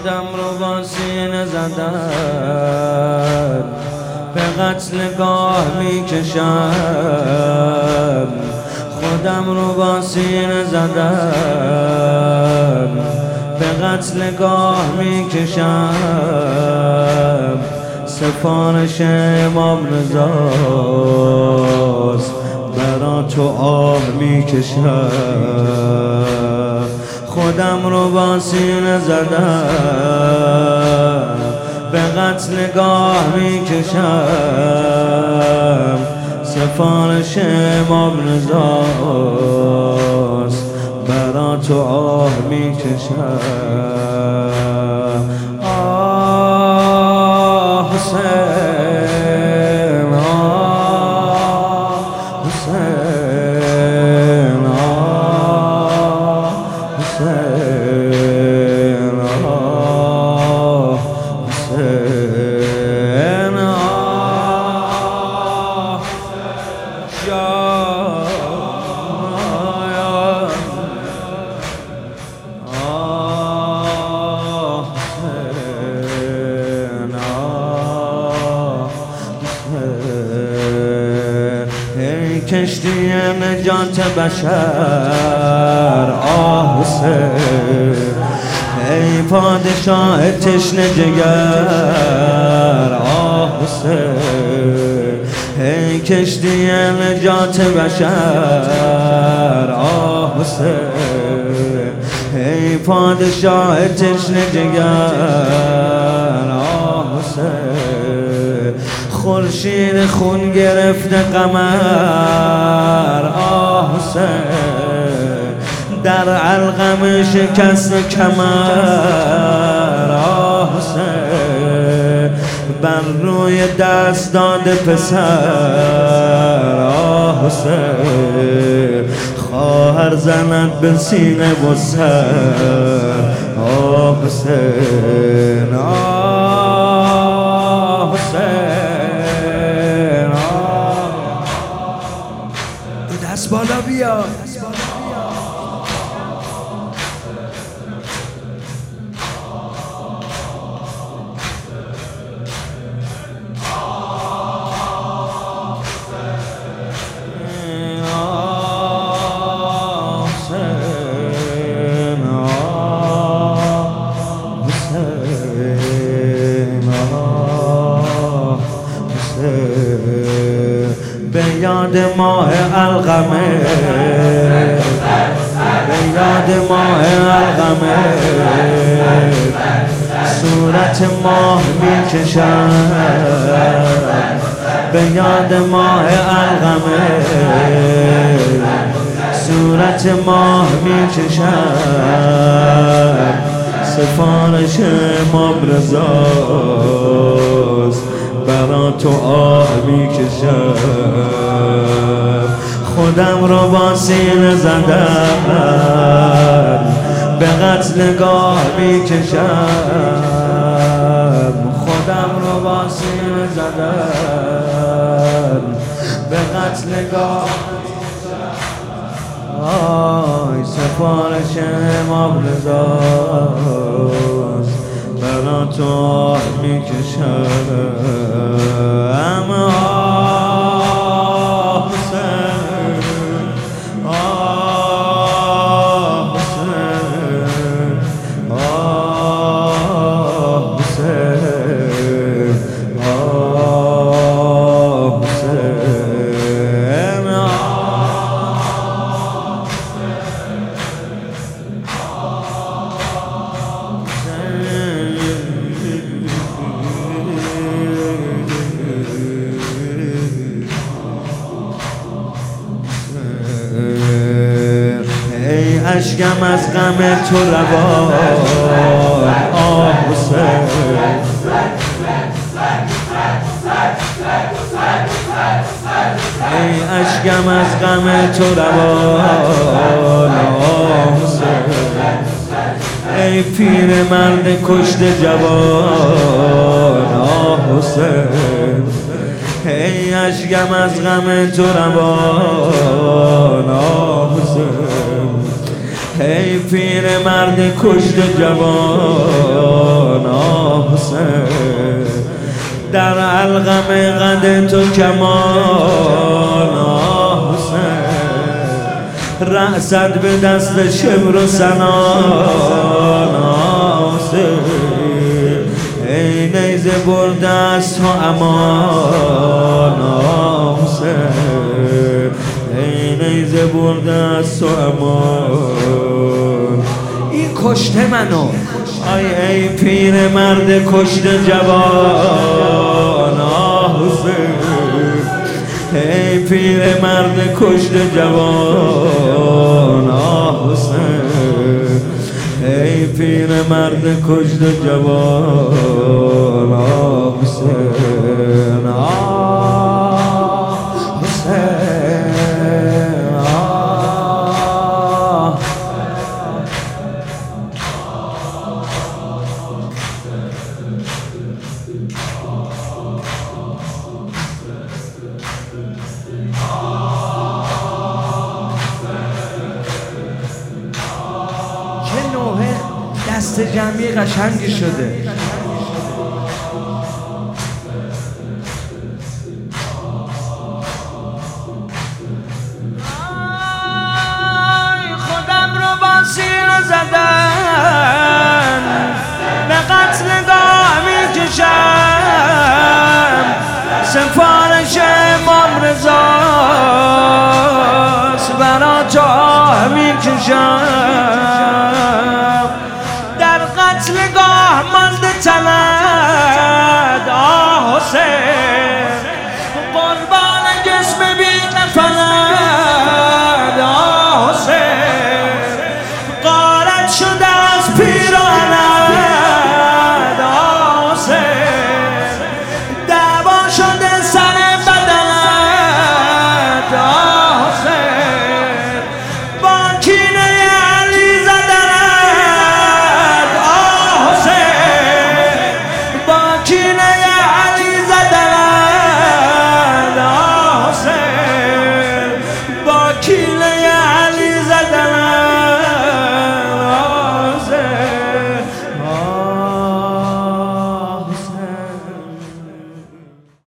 خودم رو با سینه زدن به قتلگاه میکشم، خودم رو با سینه زدن به قتلگاه میکشم، سفارش امام رضاست برا تو آه میکشم، خودم رو با سینه زدم به قتلگاه میکشم، سفارش امام رضاست برا تو آه میکشم. آه حسین، آه حسین، آه حسین، آه حسین، آه کشتی نجات بشر آه حسین، ای پادشاه تشنه جگر آه حسین، ای کشتی نجات بشر آه حسین، ای پادشاه تشنه جگر آه حسین، خورشید خون گرفته قمر آه حسین، در علقم شکست کمر آه حسین، بر روی دست داده پسر آه حسین، خواهر زند به سینه و سر آه حسین، آه حسین، دست بالا بیا. به یاد ماه القمه، به یاد ماه القمه، صورت ماه میکشم، به یاد ماه القمه، صورت ماه میکشم، سفارش امام رضاست برا تو آه میکشم، خودم رو با سینه زدم به قتلگاه میکشم، خودم رو با سینه زدم به قتلگاه، آی سفارش امام رضاست برا تو آه میکشم، آه حسین، آه حسین، آه حسین، آه حسین، اشکم از غم تو روان آه حسین، ای اشکم از غم تو روان آه حسین، ای پیر مرد کشته جوان آه حسین، ای اشکم از غم تو روان آه حسین، ای پیر مرد کشت جوان حسین، در علقم قد تو کمان حسین، رأست به دست شبر و سنان حسین، ای نیزه برده از تو امان حسین، ای نیزه برده از تو امان. این کشته منو ای پیر مرد کشته جوان حسین، ای پیر مرد کشته جوان حسین، ای پیر مرد کشته جوان حسین دست جمعی قشنگی شده. خودم رو با سینه زدن به قتلگاه میکشم، سفارش امام رضاست برا تو میکشم، در قتلگاه مانده تنت حسین، قربان جسم بی کفنت